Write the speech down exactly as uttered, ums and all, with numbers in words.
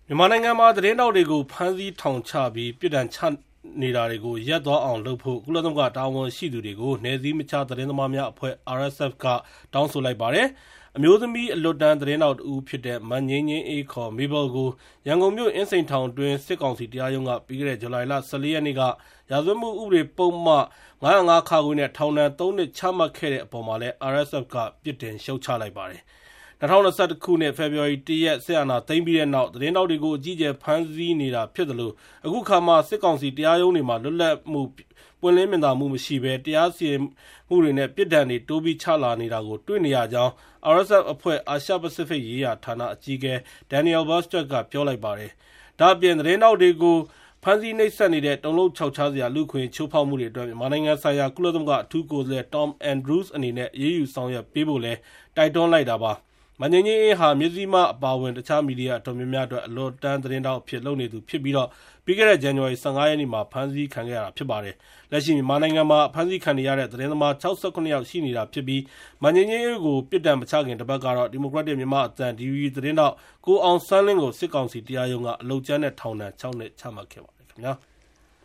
မြန်မာနိုင်ငံမှာသတင်းတောက်တွေကိုဖမ်းဆီးထောင်ချပြီးပြစ်ဒဏ်ချနေတာတွေကိုရပ်သွားအောင်လုပ်ဖို့ကုလသမဂ္ဂတာဝန်ရှိသူတွေကိုနယ်စည်းမခြားသတင်းသမားများအဖွဲ့ R S F ကတောင်းဆိုလိုက်ပါတယ်။အမျိုးသမီးအလွတ်တန်းသတင်းတောက်တူဖြစ်တဲ့မငင်းငင်းအေးခေါ် Mabel ကိုရန်ကုန်မြို့အင်းစိန်ထောင်တွင်စစ်ကောင်စီတရားရုံးကပြီးခဲ့တဲ့ဇူလိုင်လ၁၄ရက်နေ့ကရာဇဝတ်မှုဥပဒေပုံမှန်ငါး၀၅ ခ နဲ့ထောင်ဒဏ်သုံးနှစ်ချမှတ်ခဲ့တဲ့အပေါ်မှာလည်း R S F ကပြစ်တင်ရှုတ်ချလိုက်ပါတယ်။၂၀၂၁ခုနှစ်ဖေဖော်ဝါရီ၁ရက်စစ်အာဏာသိမ်းပြီးတဲ့နောက်သတင်းတောက်တွေကိုအကြီးအကျယ်ဖမ်းဆီးနေတာဖြစ်တယ်လို့အခုခါမှစစ်ကောင်စီတရားရုံးတွေမှာလွတ်လပ်မှုပွင့်လင်းမြင်သာမှုမရှိဘဲတရားစီရင်မှုတွေနဲ့ပြည်ဒဏ်တွေတိုးပြီးချလာနေတာကိုတွေ့နေရကြောင်း R S F အဖွဲ့အာရှပစိဖိတ်ရေးရာဌာနအကြီးအကဲ Daniel Bastard ကပြောလိုက်ပါတယ်။ဒါ့အပြင်သတင်းတောက်တွေကိုဖမ်းဆီးနှိပ်စက်နေတဲ့တုံ့လုံခြောက်ခြားစရာလူခွင့်ချိုးဖောက်မှုတွေအတွက်မြန်မာနိုင်ငံဆိုင်ရာကုလသမဂ္ဂအထူးကိုယ်စားလှယ် Tom Andrews အနေနဲ့အေးအေးယူဆောင်ရွက်ပေးဖို့လည်းတိုက်တွန်းလိုက်တာပါ။မငင်းငင်းအေးဟာမြစည်းမအပါဝင်တခြားမီဒီယာအတော်များများအတွက်အလွတ်တန်းသတင်းတောက်အဖြစ်လုပ်နေသူဖြစ်ပြီးတော့ပြီးခဲ့တဲ့ဇန်နဝါရီ၁၅ရက်နေ့မှာဖမ်းဆီးခံခဲ့ရတာဖြစ်ပါတယ်။လက်ရှိမြန်မာနိုင်ငံမှာဖမ်းဆီးခံနေရတဲ့သတင်းသမား၆၇ယောက်ရှိနေတာဖြစ်ပြီးမငင်းငင်းအေးကိုပြစ်ဒဏ်မချခင်တစ်ပတ်ကတော့ဒီမိုကရက်တစ်မြန်မာအသံ D V B သတင်းတောက်ကိုအောင်ဆန်းလင်းကိုစစ်ကောင်စီတရားရုံးကအလုပ်ကျန်းတဲ့ထောင်ဒဏ်၆နှစ်ချမှတ်ခဲ့ပါတယ်ခင်ဗျာ။